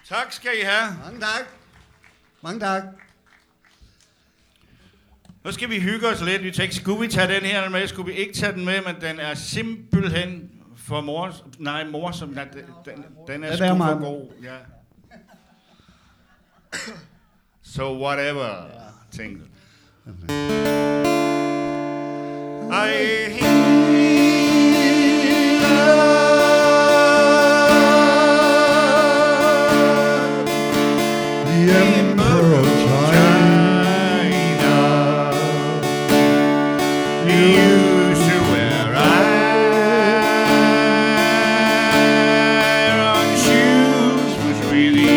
Tak skal I have. Mange tak. Mange tak. Nu skal vi hygge os lidt. Vi tænkte, skulle vi tage den her med? Skulle vi ikke tage den med? Men den er simpelthen for morsom. Den er sgu for god. Ja. So whatever. Tænkte. The Emperor of China. He used to wear iron shoes, was really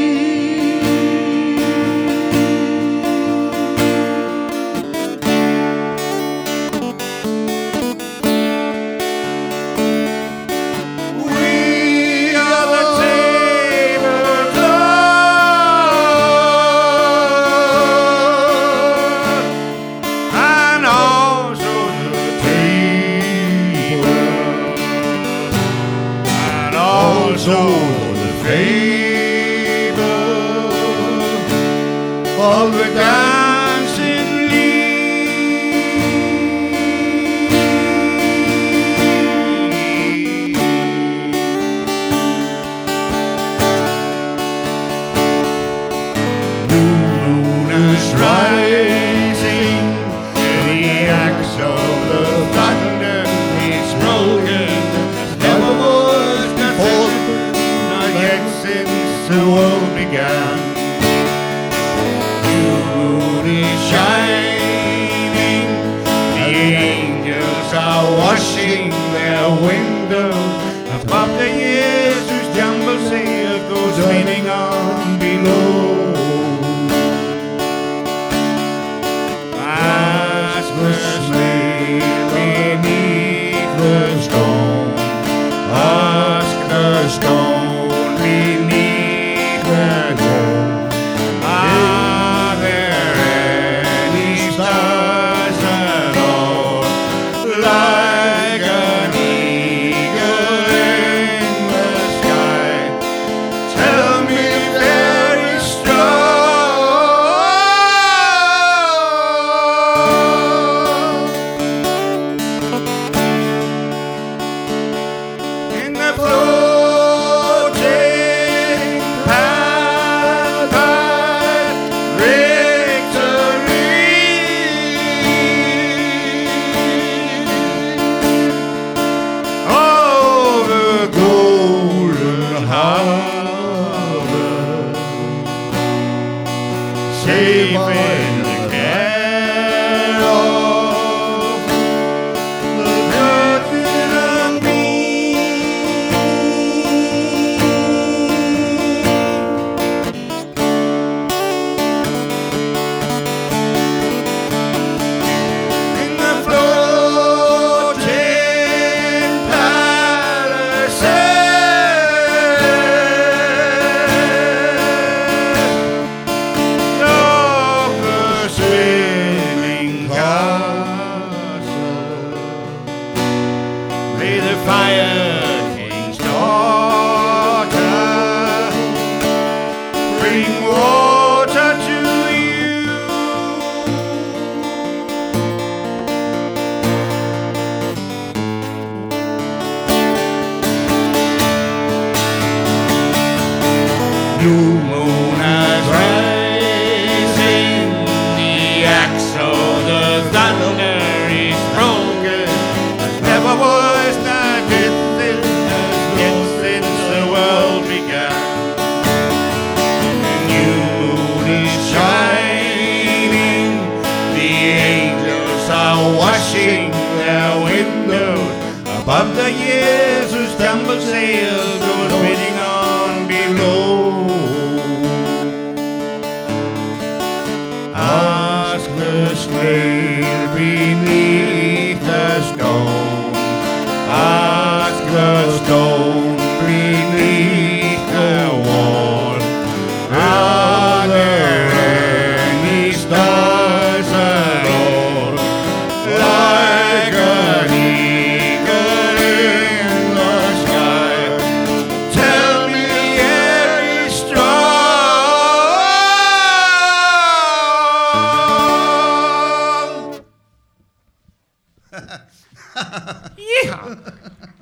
the fable of the dancing leaf. Moon is rising, the axe of the thunder is broken. Never was before. Yet since the world began, new moon is shining. The angels are washing their windows. Above the years whose jumble sail goes spinning on below. Ask the slave beneath the stone. Ask the stone. Beneath the gold, are there any stars at all, like an eagle in the sky? Tell me if there is strong in the floor. Safe in the care of the curtain of in the floating palaces. Fire King's daughter, bring water to you. New moon is rising, the axe of the thunder is broken, as never was not yet since the world began. The new moon is shining, the angels are washing their windows. Above the years whose tumble sail goes spinning on below. Ask the slave beneath the stone. Ask the stone beneath the wall. Are there any stars at all, like an eagle in the sky? Yeehaw!